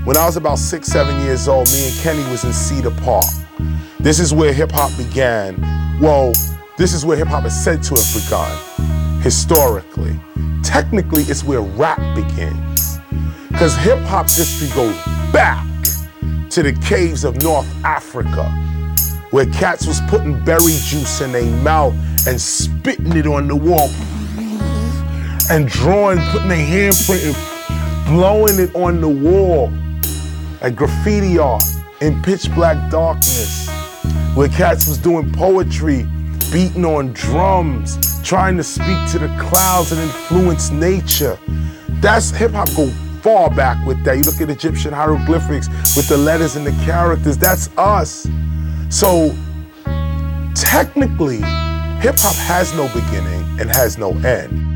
When I was about 6, 7 years old, me and Kenny was in Cedar Park. This is where hip hop began. Well, this is where hip hop is said to have begun, historically. Technically, it's where rap begins. Because hip hop's history goes back to the caves of North Africa, where cats was putting berry juice in their mouth and spitting it on the wall, and putting their handprint and blowing it on the wall, and graffiti art in pitch black darkness, where cats was doing poetry, beating on drums, trying to speak to the clouds and influence nature. That's hip hop go far back with that. You look at Egyptian hieroglyphics with the letters and the characters, that's us. So technically, hip hop has no beginning and has no end.